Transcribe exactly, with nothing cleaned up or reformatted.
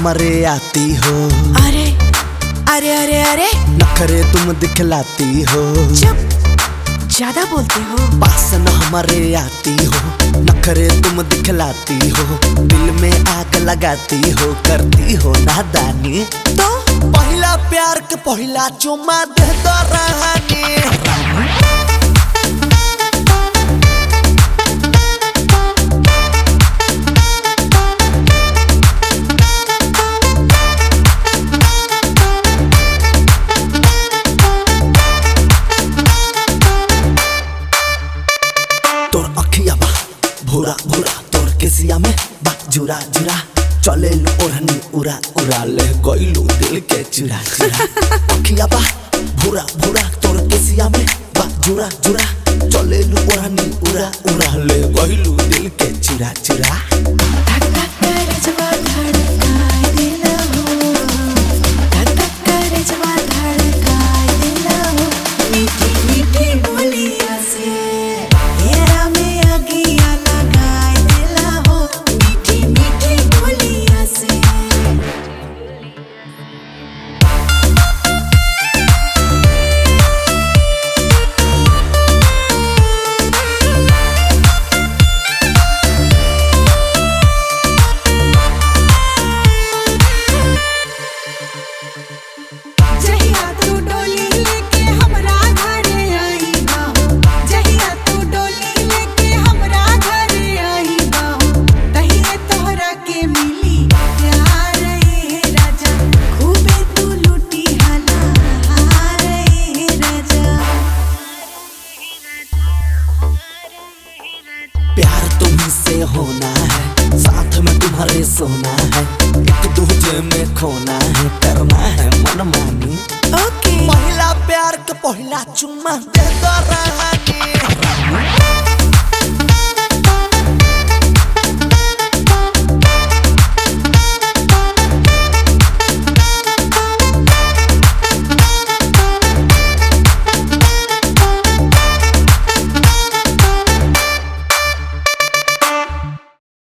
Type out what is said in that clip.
हमारे आती हो। अरे अरे अरे अरे नखरे तुम दिखलाती हो। चुप, ज्यादा बोलते हो। पास न हमारे आती हो, नखरे तुम दिखलाती हो, दिल में आग लगाती हो, करती हो नादानी। तो पहला प्यार के पहला चुम्मा दे दो रानी। तोर अखिया बा भूरा भूरा, तोर केसिया में बा जुरा जुरा, चले लू ओढ़नी उड़ा उड़ा, ले गइलू दिल के चुरा चुरा। अखिया बा भूरा भूरा, तोर केसिया में बा जुरा जुरा, चले लू ओढ़नी उड़ा उड़ा, ले गइलू दिल के चुरा चुरा। धक धक करे जवा धड़काए दिल हो, धक धक करे जवा धड़काए दिल हो, मीठी मीठी बोलिया से येरा में अगिया लगाए दिल हो, मीठी मीठी बोलिया से। जहिया तू डोली लेके हमरा घरे आई बाहो, जहिया तू डोली लेके हमरा घरे आई बाहो, तहिए तोहरा के मिली प्यार रे राजा, खूबे तू लूटी हला रे राजा। प्यार तुम्ही से होना है, साथ में तुम्हारे सोना है, एक दूजे में खोना है, करना है मनमानी। ओके पहला प्यार के पहला चुम्मा दे दो रानी।